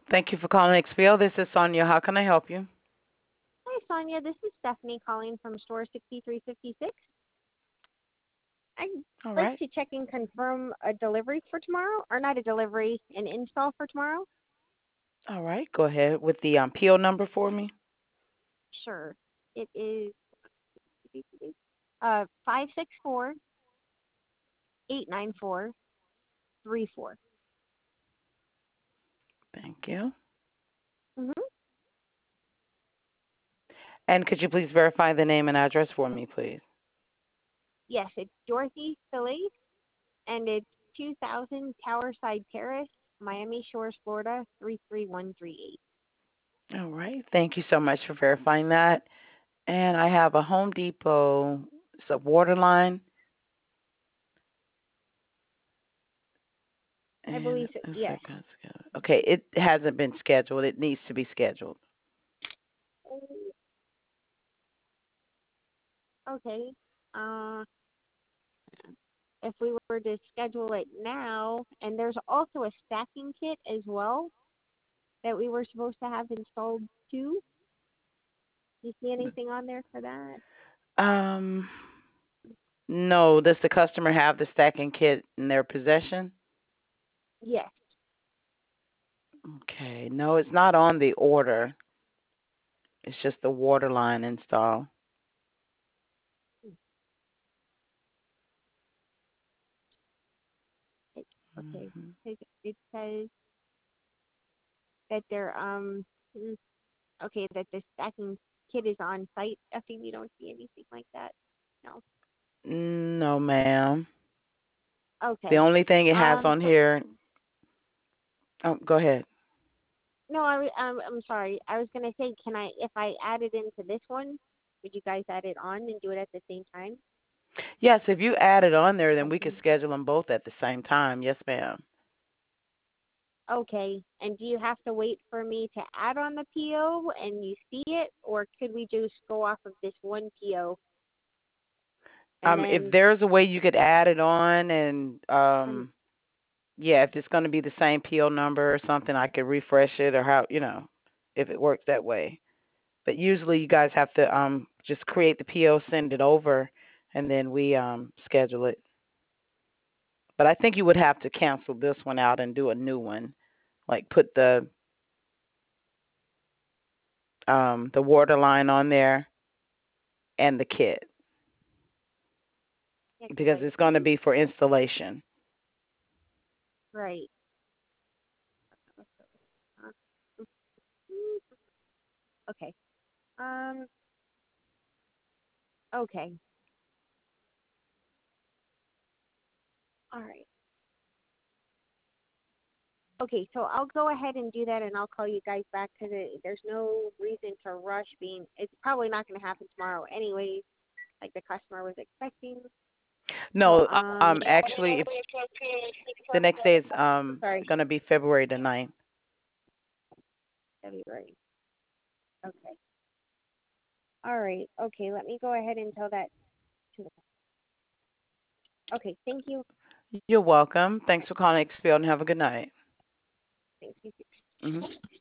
Thank you for calling XPO. This is Sonia. How can I help you? Hi, Sonia. This is Stephanie calling from store 6356. I'd All like right. to check and confirm a delivery for tomorrow, or not a delivery, an install for tomorrow. All right. Go ahead with the PO number for me. Sure. It is 564-894-34. Thank you. Mm-hmm. And could you please verify the name and address for me, please? Yes, it's Dorothy Philly, and it's 2000 Towerside Terrace, Miami Shores, Florida 33138. All right. Thank you so much for verifying that. And I have a Home Depot. It's a water line. I And believe so. looks Yes. like okay, it hasn't been scheduled. It needs to be scheduled. Okay. Uh, if we were to schedule it now, and there's also a stacking kit as well that we were supposed to have installed too. Do you see anything on there for that? Um, no. Does the customer have the stacking kit in their possession? Yes. Okay. No, it's not on the order. It's just the water line install. It, okay. Hmm. It says that they're mm, okay, that the stacking kit is on site. I think we don't see anything like that. No. No, ma'am. The Okay. only thing it has on So here. Oh, go ahead. no, I'm sorry. I was gonna say, can I, if I add it into this one, would you guys add it on and do it at the same time? Yes, if you add it on there, then we could Okay. schedule them both at the same time. Yes, ma'am. Okay. And do you have to wait for me to add on the PO and you see it, or could we just go off of this one PO and If then? there's a way you could add it on, and um, yeah, if it's going to be the same PO number or something, I could refresh it or how if it works that way. But usually, you guys have to just create the PO, send it over, and then we schedule it. But I think you would have to cancel this one out and do a new one, like put the water line on there and the kit Yeah, because because I it's going to think be for installation. right. Uh, Okay. Um. Okay. All right. Okay. So I'll go ahead and do that, and I'll call you guys back because there's no reason to rush. Being it's probably not going to happen tomorrow, anyways. Like the customer was expecting. So No, actually, if the next day is sorry, going to be February the 9th. February. Okay. All right. Okay. Let me go ahead and tell that to the. Okay. Thank you. You're welcome. Thanks for calling XPO and have a good night. Thank you. Hmm.